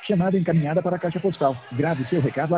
Chamada encaminhada para a caixa postal. Grave seu recado